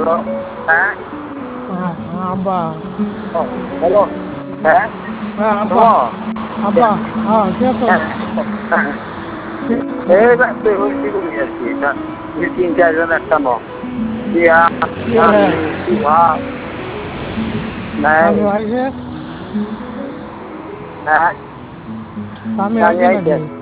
hello হ্যাঁ হ্যাঁ, আব্বা হ্যালো হ্যাঁ হ্যাঁ আব্বা হ্যালো আব্বা হ্যাঁ কে তো এই ব্যস্ত হয়েছি বলি আর কি তিন চারজন একটা দিয়া কে রে আমি শিবা নাই স্বামী আইছে হ্যাঁ স্বামী আমি আইছে আইতে নাকি